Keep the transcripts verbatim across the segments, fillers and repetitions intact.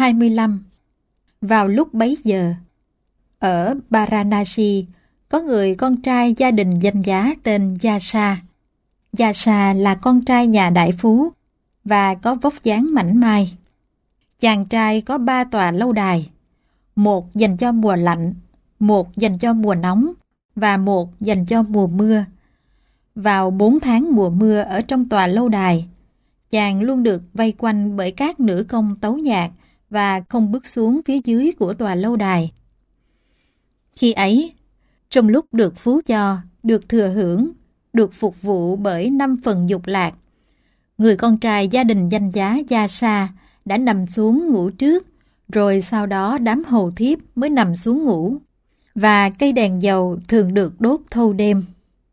hai mươi lăm. Vào lúc bấy giờ, ở Varanasi có người con trai gia đình danh giá tên Yasa. Yasa là con trai nhà đại phú và có vóc dáng mảnh mai. Chàng trai có ba tòa lâu đài, một dành cho mùa lạnh, một dành cho mùa nóng và một dành cho mùa mưa. Vào bốn tháng mùa mưa ở trong tòa lâu đài, chàng luôn được vây quanh bởi các nữ công tấu nhạc và không bước xuống phía dưới của tòa lâu đài. Khi ấy, trong lúc được phú cho, được thừa hưởng, được phục vụ bởi năm phần dục lạc, người con trai gia đình danh giá Yasa đã nằm xuống ngủ trước, rồi sau đó đám hầu thiếp mới nằm xuống ngủ, và cây đèn dầu thường được đốt thâu đêm.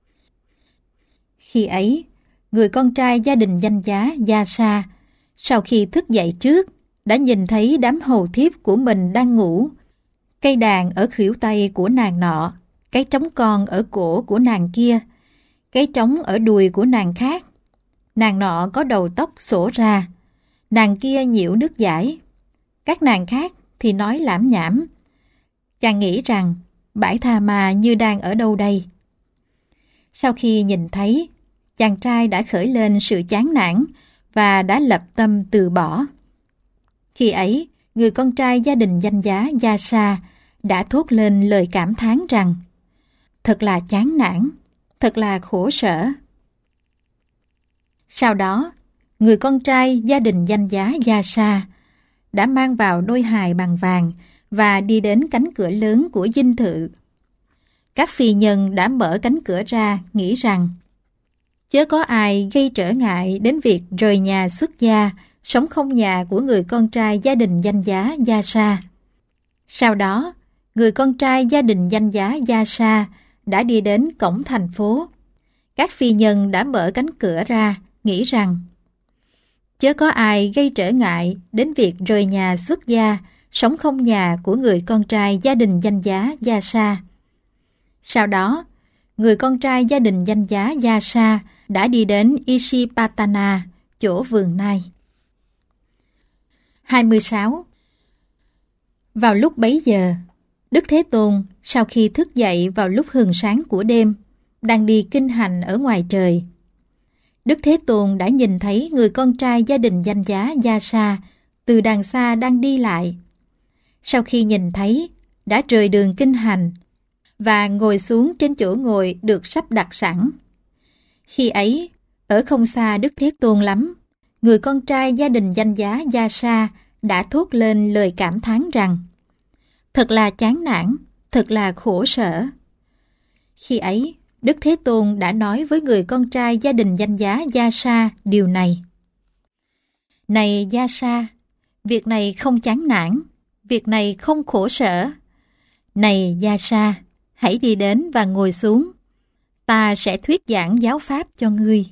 Khi ấy, người con trai gia đình danh giá Yasa, sau khi thức dậy trước, đã nhìn thấy đám hầu thiếp của mình đang ngủ. Cây đàn ở khuỷu tay của nàng nọ, cái trống con ở cổ của nàng kia, cái trống ở đùi của nàng khác. Nàng nọ có đầu tóc xõa ra, nàng kia nhiễu nước dãi. Các nàng khác thì nói lảm nhảm. Chàng nghĩ rằng bãi tha ma như đang ở đâu đây. Sau khi nhìn thấy, chàng trai đã khởi lên sự chán nản và đã lập tâm từ bỏ. Khi ấy, người con trai gia đình danh giá Yasa đã thốt lên lời cảm thán rằng: thật là chán nản, thật là khổ sở. Sau đó, người con trai gia đình danh giá Yasa đã mang vào đôi hài bằng vàng và đi đến cánh cửa lớn của dinh thự. Các phi nhân đã mở cánh cửa ra, nghĩ rằng chớ có ai gây trở ngại đến việc rời nhà xuất gia, sống không nhà của người con trai gia đình danh giá Yasa. Sau đó, người con trai gia đình danh giá Yasa đã đi đến cổng thành phố. Các phi nhân đã mở cánh cửa ra, nghĩ rằng chớ có ai gây trở ngại đến việc rời nhà xuất gia, sống không nhà của người con trai gia đình danh giá Yasa. Sau đó, người con trai gia đình danh giá Yasa đã đi đến Isipatana, chỗ vườn nai. hai mươi sáu. Vào lúc bấy giờ, Đức Thế Tôn sau khi thức dậy vào lúc hừng sáng của đêm, đang đi kinh hành ở ngoài trời. Đức Thế Tôn đã nhìn thấy người con trai gia đình danh giá Yasa từ đằng xa đang đi lại. Sau khi nhìn thấy, đã rời đường kinh hành và ngồi xuống trên chỗ ngồi được sắp đặt sẵn. Khi ấy, ở không xa Đức Thế Tôn lắm, người con trai gia đình danh giá Yasa đã thốt lên lời cảm thán rằng: thật là chán nản, thật là khổ sở. Khi ấy, Đức Thế Tôn đã nói với người con trai gia đình danh giá Yasa điều này: này Yasa, việc này không chán nản, việc này không khổ sở. Này Yasa, hãy đi đến và ngồi xuống. Ta sẽ thuyết giảng giáo pháp cho ngươi.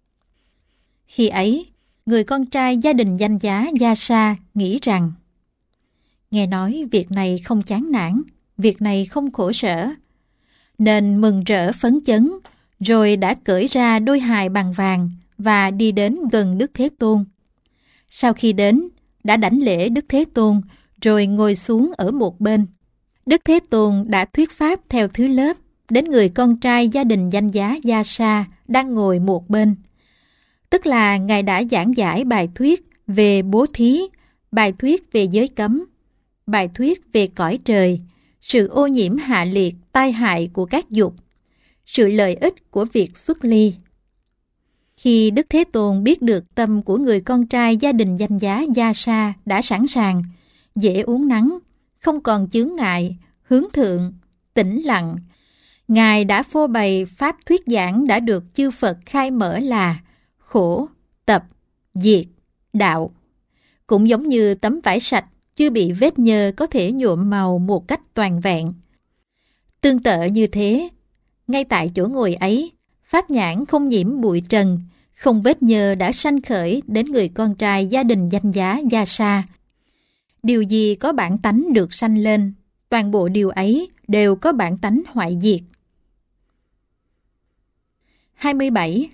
Khi ấy, người con trai gia đình danh giá Yasa nghĩ rằng: nghe nói việc này không chán nản, việc này không khổ sở, nên mừng rỡ phấn chấn, rồi đã cởi ra đôi hài bằng vàng và đi đến gần Đức Thế Tôn. Sau khi đến, đã đảnh lễ Đức Thế Tôn, rồi ngồi xuống ở một bên. Đức Thế Tôn đã thuyết pháp theo thứ lớp đến người con trai gia đình danh giá Yasa đang ngồi một bên. Tức là Ngài đã giảng giải bài thuyết về bố thí, bài thuyết về giới cấm, bài thuyết về cõi trời, sự ô nhiễm hạ liệt tai hại của các dục, sự lợi ích của việc xuất ly. Khi Đức Thế Tôn biết được tâm của người con trai gia đình danh giá Yasa đã sẵn sàng, dễ uống nắng, không còn chướng ngại, hướng thượng, tĩnh lặng, Ngài đã phô bày pháp thuyết giảng đã được chư Phật khai mở là khổ, tập, diệt, đạo. Cũng giống như tấm vải sạch chưa bị vết nhơ có thể nhuộm màu một cách toàn vẹn. Tương tự như thế, ngay tại chỗ ngồi ấy, pháp nhãn không nhiễm bụi trần, không vết nhơ đã sanh khởi đến người con trai gia đình danh giá Yasa. Điều gì có bản tánh được sanh lên, toàn bộ điều ấy đều có bản tánh hoại diệt. hai mươi bảy.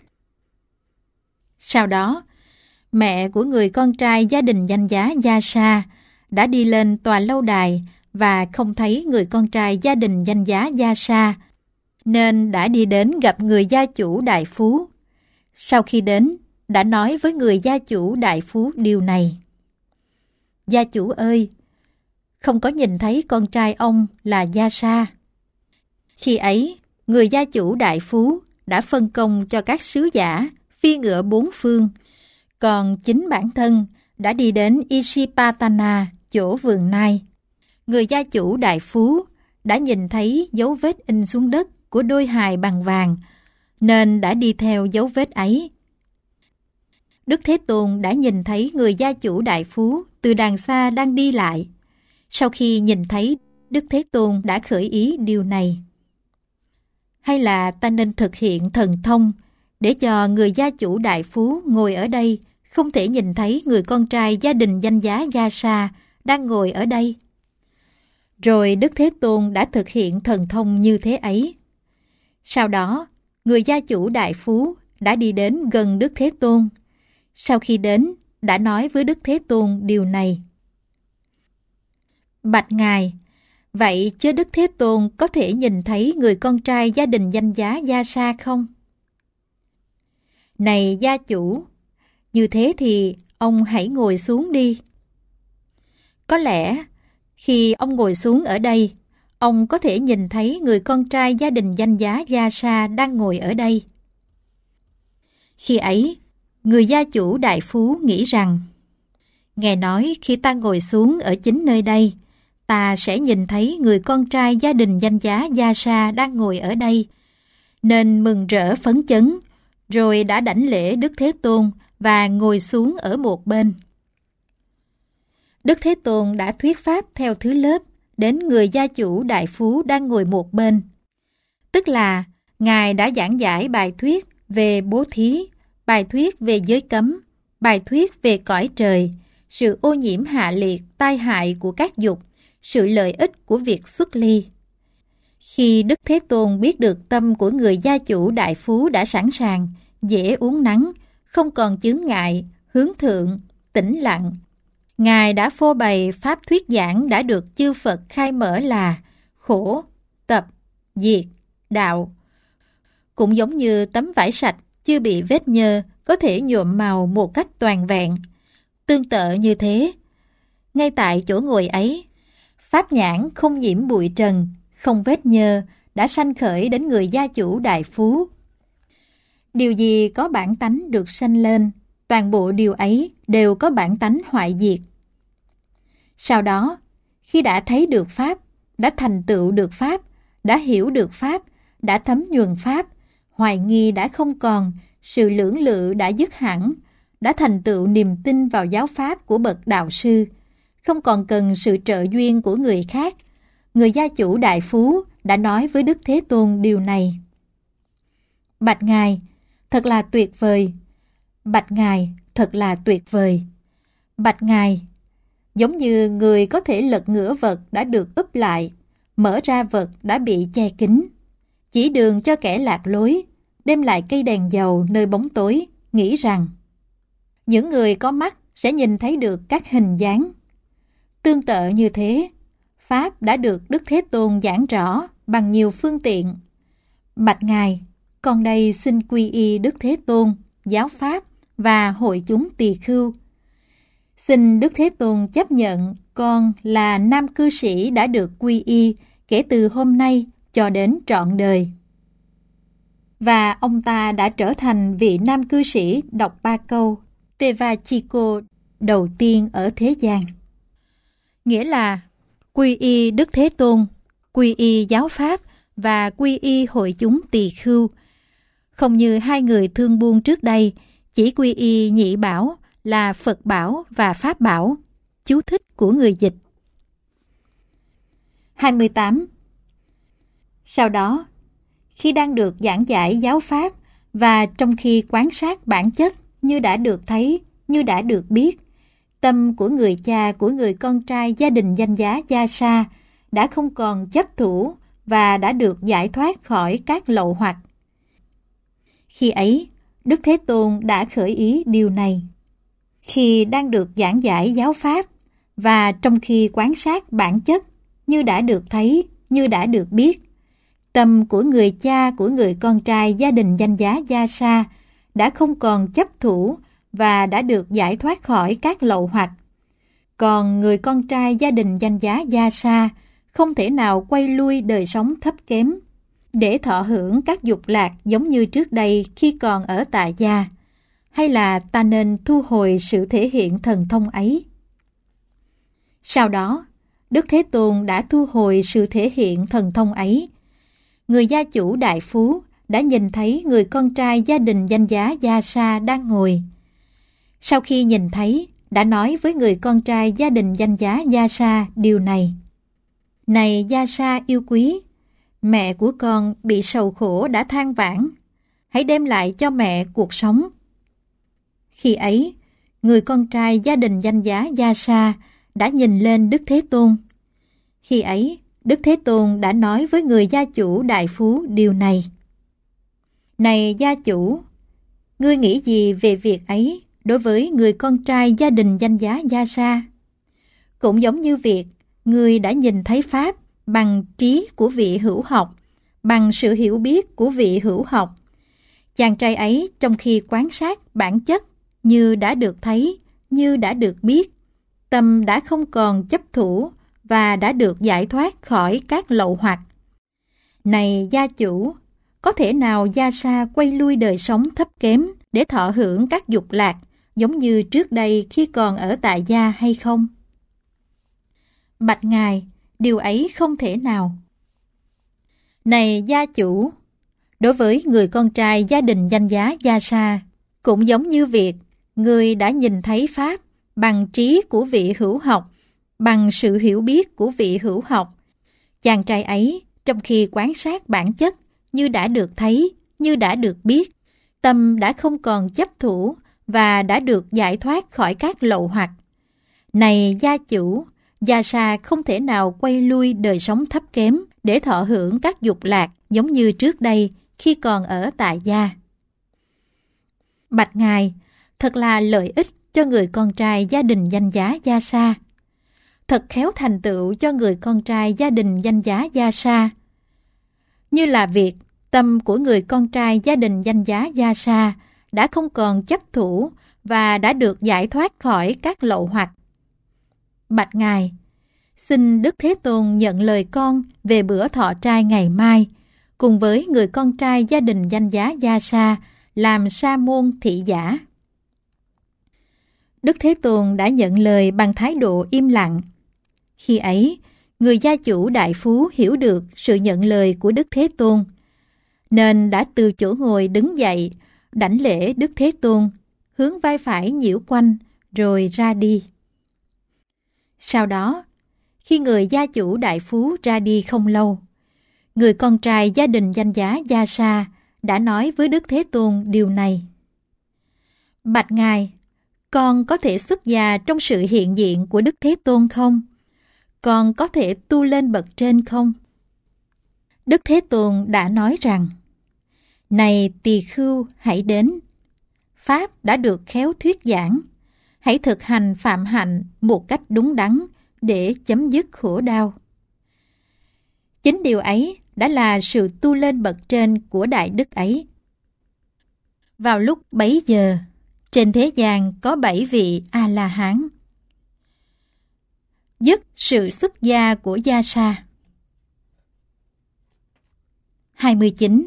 Sau đó, mẹ của người con trai gia đình danh giá Yasa đã đi lên tòa lâu đài và không thấy người con trai gia đình danh giá Gia Sa, nên đã đi đến gặp người gia chủ đại phú. Sau khi đến, đã nói với người gia chủ đại phú điều này: Gia chủ ơi, không có nhìn thấy con trai ông là Gia Sa. Khi ấy, người gia chủ đại phú đã phân công cho các sứ giả phi ngựa bốn phương, còn chính bản thân đã đi đến Isipatana, chỗ vườn nai. Người gia chủ đại phú đã nhìn thấy dấu vết in xuống đất của đôi hài bằng vàng, nên đã đi theo dấu vết ấy. Đức Thế Tôn đã nhìn thấy người gia chủ đại phú từ đàng xa đang đi lại. Sau khi nhìn thấy, Đức Thế Tôn đã khởi ý điều này: hay là ta nên thực hiện thần thông để cho người gia chủ đại phú ngồi ở đây không thể nhìn thấy người con trai gia đình danh giá Gia Sa đang ngồi ở đây? Rồi Đức Thế Tôn đã thực hiện thần thông như thế ấy. Sau đó, người gia chủ đại phú đã đi đến gần Đức Thế Tôn. Sau khi đến, đã nói với Đức Thế Tôn điều này: Bạch Ngài, vậy chớ Đức Thế Tôn có thể nhìn thấy người con trai gia đình danh giá Gia Sa không? Này gia chủ, như thế thì ông hãy ngồi xuống đi. Có lẽ, khi ông ngồi xuống ở đây, ông có thể nhìn thấy người con trai gia đình danh giá Gia Sa đang ngồi ở đây. Khi ấy, người gia chủ đại phú nghĩ rằng: Ngài nói khi ta ngồi xuống ở chính nơi đây, ta sẽ nhìn thấy người con trai gia đình danh giá Gia Sa đang ngồi ở đây, nên mừng rỡ phấn chấn, rồi đã đảnh lễ Đức Thế Tôn và ngồi xuống ở một bên. Đức Thế Tôn đã thuyết pháp theo thứ lớp đến người gia chủ đại phú đang ngồi một bên. Tức là, Ngài đã giảng giải bài thuyết về bố thí, bài thuyết về giới cấm, bài thuyết về cõi trời, sự ô nhiễm hạ liệt, tai hại của các dục, sự lợi ích của việc xuất ly. Khi Đức Thế Tôn biết được tâm của người gia chủ đại phú đã sẵn sàng, dễ uống nắng, không còn chướng ngại, hướng thượng, tĩnh lặng, Ngài đã phô bày pháp thuyết giảng đã được chư Phật khai mở là khổ, tập, diệt, đạo. Cũng giống như tấm vải sạch chưa bị vết nhơ có thể nhuộm màu một cách toàn vẹn. Tương tự như thế, ngay tại chỗ ngồi ấy, pháp nhãn không nhiễm bụi trần, không vết nhơ đã sanh khởi đến người gia chủ đại phú. Điều gì có bản tánh được sanh lên, toàn bộ điều ấy đều có bản tánh hoại diệt. Sau đó, khi đã thấy được Pháp, đã thành tựu được Pháp, đã hiểu được Pháp, đã thấm nhuần Pháp, hoài nghi đã không còn, sự lưỡng lự đã dứt hẳn, đã thành tựu niềm tin vào giáo Pháp của bậc đạo sư, không còn cần sự trợ duyên của người khác. Người gia chủ đại phú đã nói với Đức Thế Tôn điều này: Bạch Ngài, thật là tuyệt vời. Bạch Ngài, thật là tuyệt vời. Bạch Ngài, giống như người có thể lật ngửa vật đã được úp lại, mở ra vật đã bị che kín, chỉ đường cho kẻ lạc lối, đem lại cây đèn dầu nơi bóng tối, nghĩ rằng những người có mắt sẽ nhìn thấy được các hình dáng. Tương tự như thế, Pháp đã được Đức Thế Tôn giảng rõ bằng nhiều phương tiện. Bạch Ngài, con đây xin quy y Đức Thế Tôn, giáo Pháp và hội chúng tỳ khưu. Xin Đức Thế Tôn chấp nhận con là nam cư sĩ đã được quy y kể từ hôm nay cho đến trọn đời. Và ông ta đã trở thành vị nam cư sĩ đọc ba câu Tevachiko đầu tiên ở thế gian. Nghĩa là quy y Đức Thế Tôn, quy y giáo Pháp và quy y hội chúng tỳ khưu. Không như hai người thương buôn trước đây, chỉ quy y nhị bảo là Phật bảo và Pháp bảo. Chú thích của người dịch. hai mươi tám. Sau đó, khi đang được giảng giải giáo Pháp và trong khi quan sát bản chất như đã được thấy, như đã được biết, tâm của người cha của người con trai gia đình danh giá Gia Sa đã không còn chấp thủ và đã được giải thoát khỏi các lậu hoặc. Khi ấy, Đức Thế Tôn đã khởi ý điều này. Khi đang được giảng giải giáo Pháp và trong khi quan sát bản chất như đã được thấy, như đã được biết, tâm của người cha của người con trai gia đình danh giá Gia Sa đã không còn chấp thủ và đã được giải thoát khỏi các lậu hoặc. Còn người con trai gia đình danh giá Gia Sa không thể nào quay lui đời sống thấp kém để thọ hưởng các dục lạc giống như trước đây khi còn ở tại gia, hay là ta nên thu hồi sự thể hiện thần thông ấy? Sau đó, Đức Thế Tôn đã thu hồi sự thể hiện thần thông ấy. Người gia chủ đại phú đã nhìn thấy người con trai gia đình danh giá Gia Sa đang ngồi. Sau khi nhìn thấy, đã nói với người con trai gia đình danh giá Gia Sa điều này: Này Gia Sa yêu quý, mẹ của con bị sầu khổ đã than vãn, hãy đem lại cho mẹ cuộc sống. Khi ấy, người con trai gia đình danh giá Gia Sa đã nhìn lên Đức Thế Tôn. Khi ấy, Đức Thế Tôn đã nói với người gia chủ đại phú điều này: Này gia chủ, ngươi nghĩ gì về việc ấy đối với người con trai gia đình danh giá Gia Sa? Cũng giống như việc ngươi đã nhìn thấy Pháp bằng trí của vị hữu học, bằng sự hiểu biết của vị hữu học. Chàng trai ấy trong khi quan sát bản chất như đã được thấy, như đã được biết, tâm đã không còn chấp thủ và đã được giải thoát khỏi các lậu hoặc. Này gia chủ, có thể nào Gia Sa quay lui đời sống thấp kém để thọ hưởng các dục lạc giống như trước đây khi còn ở tại gia hay không? Bạch Ngài, điều ấy không thể nào. Này gia chủ, đối với người con trai gia đình danh giá Gia Sa, cũng giống như việc người đã nhìn thấy Pháp bằng trí của vị hữu học, bằng sự hiểu biết của vị hữu học. Chàng trai ấy, trong khi quan sát bản chất như đã được thấy, như đã được biết, tâm đã không còn chấp thủ và đã được giải thoát khỏi các lậu hoặc. Này gia chủ, Gia Sa không thể nào quay lui đời sống thấp kém để thọ hưởng các dục lạc giống như trước đây khi còn ở tại gia. Bạch Ngài, thật là lợi ích cho người con trai gia đình danh giá Gia Sa. Thật khéo thành tựu cho người con trai gia đình danh giá Gia Sa. Như là việc tâm của người con trai gia đình danh giá Gia Sa đã không còn chấp thủ và đã được giải thoát khỏi các lậu hoặc. Bạch Ngài, xin Đức Thế Tôn nhận lời con về bữa thọ trai ngày mai, cùng với người con trai gia đình danh giá Gia Sa làm sa môn thị giả. Đức Thế Tôn đã nhận lời bằng thái độ im lặng. Khi ấy, người gia chủ đại phú hiểu được sự nhận lời của Đức Thế Tôn, nên đã từ chỗ ngồi đứng dậy, đảnh lễ Đức Thế Tôn, hướng vai phải nhiễu quanh, rồi ra đi. Sau đó, khi người gia chủ đại phú ra đi không lâu, người con trai gia đình danh giá Gia Sa đã nói với Đức Thế Tôn điều này: Bạch Ngài, con có thể xuất gia trong sự hiện diện của Đức Thế Tôn không? Con có thể tu lên bậc trên không? Đức Thế Tôn đã nói rằng: Này tỳ khưu, hãy đến. Pháp đã được khéo thuyết giảng. Hãy thực hành phạm hạnh một cách đúng đắn để chấm dứt khổ đau. Chính điều ấy đã là sự tu lên bậc trên của đại đức ấy. Vào lúc bấy giờ, trên thế gian có bảy vị A-la-hán. Dứt sự xuất gia của Gia Sa. hai mươi chín.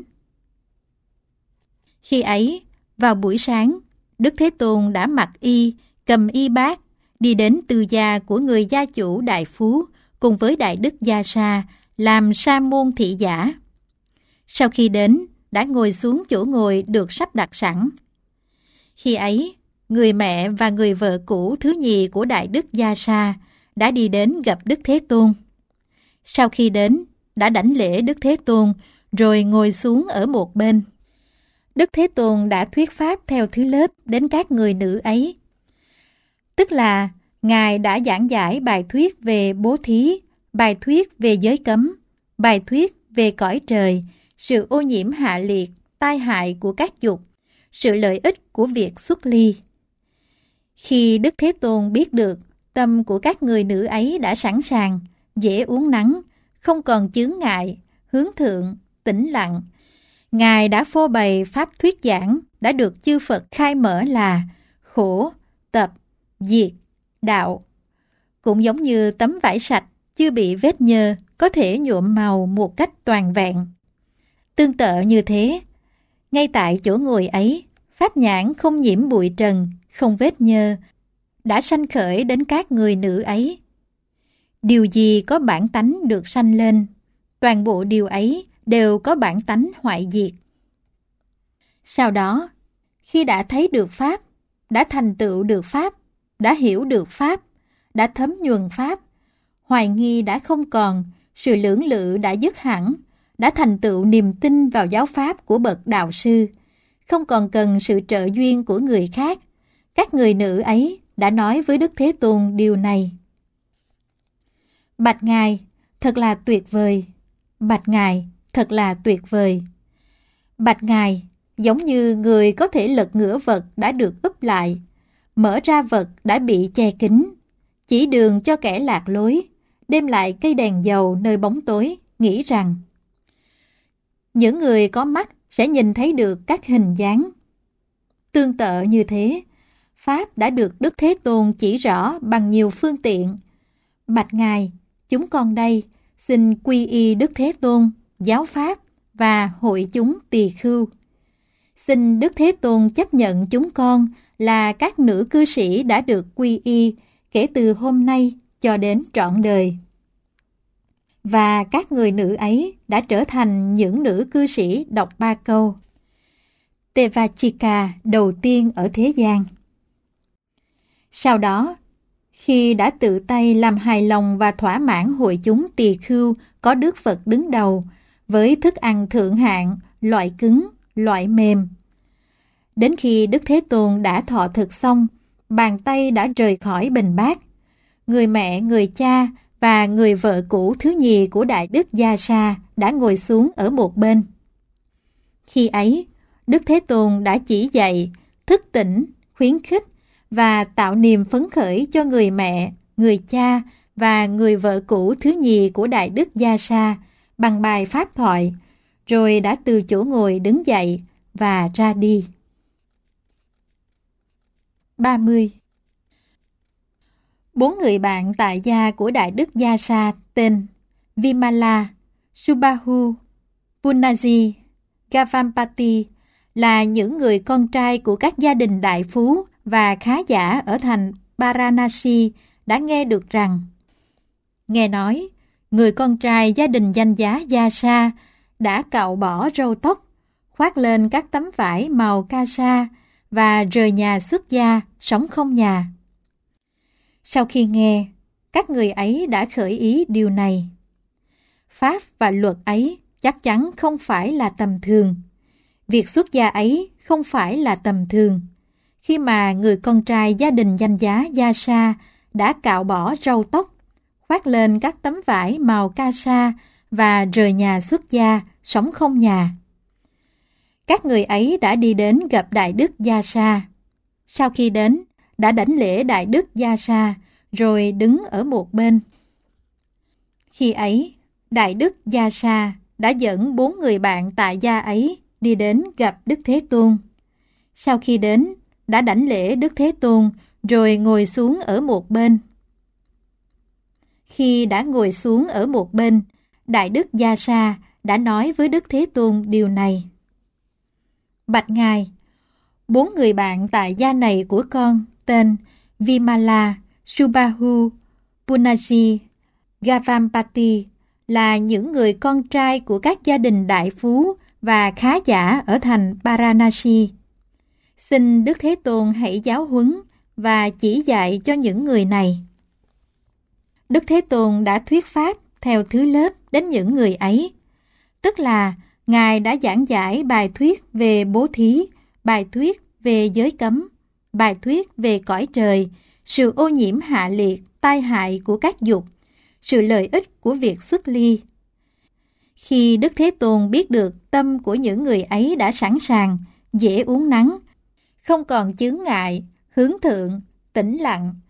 Khi ấy, vào buổi sáng, Đức Thế Tôn đã mặc y, cầm y bát, đi đến tư gia của người gia chủ đại phú cùng với đại đức Gia Sa làm sa môn thị giả. Sau khi đến, đã ngồi xuống chỗ ngồi được sắp đặt sẵn. Khi ấy, người mẹ và người vợ cũ thứ nhì của đại đức Gia Sa đã đi đến gặp Đức Thế Tôn. Sau khi đến, đã đảnh lễ Đức Thế Tôn rồi ngồi xuống ở một bên. Đức Thế Tôn đã thuyết pháp theo thứ lớp đến các người nữ ấy. Tức là, Ngài đã giảng giải bài thuyết về bố thí, bài thuyết về giới cấm, bài thuyết về cõi trời, sự ô nhiễm hạ liệt, tai hại của các dục, sự lợi ích của việc xuất ly. Khi Đức Thế Tôn biết được tâm của các người nữ ấy đã sẵn sàng, dễ uống nắng, không còn chướng ngại, hướng thượng, tĩnh lặng. Ngài đã phô bày pháp thuyết giảng đã được chư Phật khai mở là khổ, tập, diệt, đạo. Cũng giống như tấm vải sạch chưa bị vết nhơ có thể nhuộm màu một cách toàn vẹn. Tương tự như thế, ngay tại chỗ ngồi ấy, pháp nhãn không nhiễm bụi trần, không vết nhơ, đã sanh khởi đến các người nữ ấy. Điều gì có bản tánh được sanh lên, toàn bộ điều ấy đều có bản tánh hoại diệt. Sau đó, khi đã thấy được Pháp, đã thành tựu được Pháp, đã hiểu được Pháp, đã thấm nhuần Pháp, hoài nghi đã không còn, sự lưỡng lự đã dứt hẳn, đã thành tựu niềm tin vào giáo Pháp của bậc đạo sư, không còn cần sự trợ duyên của người khác. Các người nữ ấy đã nói với Đức Thế Tôn điều này. Bạch Ngài, thật là tuyệt vời. Bạch Ngài, thật là tuyệt vời. Bạch Ngài, giống như người có thể lật ngửa vật đã được úp lại, mở ra vật đã bị che kín, chỉ đường cho kẻ lạc lối, đem lại cây đèn dầu nơi bóng tối, nghĩ rằng những người có mắt sẽ nhìn thấy được các hình dáng. Tương tự như thế, Pháp đã được Đức Thế Tôn chỉ rõ bằng nhiều phương tiện. Bạch Ngài, chúng con đây xin quy y Đức Thế Tôn, giáo Pháp và hội chúng tỳ khưu. Xin Đức Thế Tôn chấp nhận chúng con là các nữ cư sĩ đã được quy y kể từ hôm nay cho đến trọn đời. Và các người nữ ấy đã trở thành những nữ cư sĩ đọc ba câu Tevachika đầu tiên ở thế gian. Sau đó, khi đã tự tay làm hài lòng và thỏa mãn hội chúng tỳ khưu có Đức Phật đứng đầu, với thức ăn thượng hạng, loại cứng, loại mềm. Đến khi Đức Thế Tôn đã thọ thực xong, bàn tay đã rời khỏi bình bát. Người mẹ, người cha và người vợ cũ thứ nhì của Đại Đức Gia Sa đã ngồi xuống ở một bên. Khi ấy, Đức Thế Tôn đã chỉ dạy, thức tỉnh, khuyến khích và tạo niềm phấn khởi cho người mẹ, người cha và người vợ cũ thứ nhì của Đại Đức Gia Sa bằng bài pháp thoại, rồi đã từ chỗ ngồi đứng dậy và ra đi. ba mươi. Bốn người bạn tại gia của Đại Đức Gia Sa tên Vimala, Subbahu, Punaji, Gavampati là những người con trai của các gia đình đại phú và khá giả ở thành Varanasi đã nghe được rằng nghe nói người con trai gia đình danh giá Gia Sa đã cạo bỏ râu tóc, khoác lên các tấm vải màu ca sa và rời nhà xuất gia, sống không nhà. Sau khi nghe, các người ấy đã khởi ý điều này. Pháp và luật ấy chắc chắn không phải là tầm thường. Việc xuất gia ấy không phải là tầm thường. Khi mà người con trai gia đình danh giá Gia Sa đã cạo bỏ râu tóc, khoác lên các tấm vải màu ca sa và rời nhà xuất gia, sống không nhà. Các người ấy đã đi đến gặp Đại Đức Gia Sa. Sau khi đến, đã đảnh lễ Đại Đức Gia Sa, rồi đứng ở một bên. Khi ấy, Đại Đức Gia Sa đã dẫn bốn người bạn tại gia ấy đi đến gặp Đức Thế Tôn. Sau khi đến, đã đảnh lễ Đức Thế Tôn, rồi ngồi xuống ở một bên. Khi đã ngồi xuống ở một bên, Đại Đức Gia Sa đã nói với Đức Thế Tôn điều này. Bạch Ngài, bốn người bạn tại gia này của con tên Vimala, Subbahu, Punaji, Gavampati là những người con trai của các gia đình đại phú và khá giả ở thành Varanasi. Xin Đức Thế Tôn hãy giáo huấn và chỉ dạy cho những người này. Đức Thế Tôn đã thuyết pháp theo thứ lớp đến những người ấy, tức là Ngài đã giảng giải bài thuyết về bố thí, bài thuyết về giới cấm, bài thuyết về cõi trời, sự ô nhiễm hạ liệt, tai hại của các dục, sự lợi ích của việc xuất ly. Khi Đức Thế Tôn biết được tâm của những người ấy đã sẵn sàng, dễ uống nắng, không còn chướng ngại, hướng thượng, tĩnh lặng,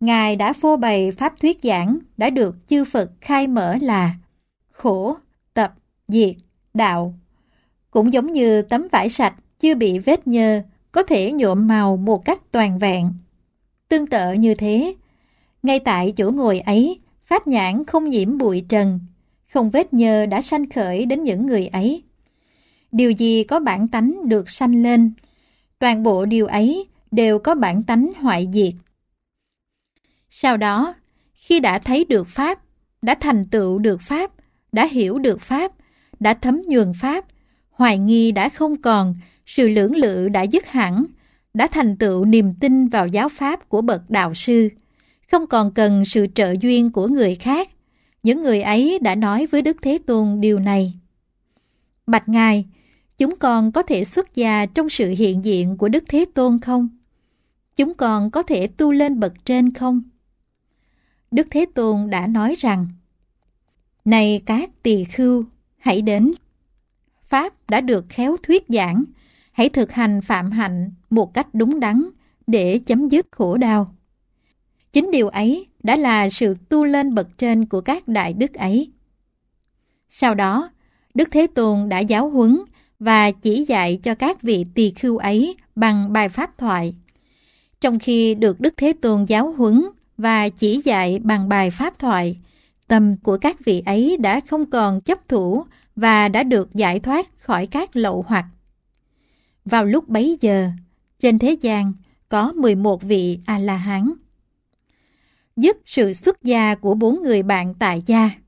Ngài đã phô bày pháp thuyết giảng đã được chư Phật khai mở là khổ, tập, diệt, đạo. Cũng giống như tấm vải sạch chưa bị vết nhơ có thể nhuộm màu một cách toàn vẹn. Tương tự như thế, ngay tại chỗ ngồi ấy, pháp nhãn không nhiễm bụi trần, không vết nhơ đã sanh khởi đến những người ấy. Điều gì có bản tánh được sanh lên, toàn bộ điều ấy đều có bản tánh hoại diệt. Sau đó, khi đã thấy được Pháp, đã thành tựu được Pháp, đã hiểu được Pháp, đã thấm nhuần Pháp, hoài nghi đã không còn, sự lưỡng lự đã dứt hẳn, đã thành tựu niềm tin vào giáo Pháp của bậc đạo sư, không còn cần sự trợ duyên của người khác. Những người ấy đã nói với Đức Thế Tôn điều này: Bạch Ngài, chúng con có thể xuất gia trong sự hiện diện của Đức Thế Tôn không? Chúng con có thể tu lên bậc trên không? Đức Thế Tôn đã nói rằng: Này các tỳ khưu, hãy đến. Pháp đã được khéo thuyết giảng, hãy thực hành phạm hạnh một cách đúng đắn để chấm dứt khổ đau. Chính điều ấy đã là sự tu lên bậc trên của các đại đức ấy. Sau đó, Đức Thế Tôn đã giáo huấn và chỉ dạy cho các vị tỳ khưu ấy bằng bài pháp thoại. Trong khi được Đức Thế Tôn giáo huấn và chỉ dạy bằng bài pháp thoại, tâm của các vị ấy đã không còn chấp thủ và đã được giải thoát khỏi các lậu hoặc. Vào lúc bấy giờ, trên thế gian có mười một vị A-la-hán. Dứt sự xuất gia của bốn người bạn tại gia.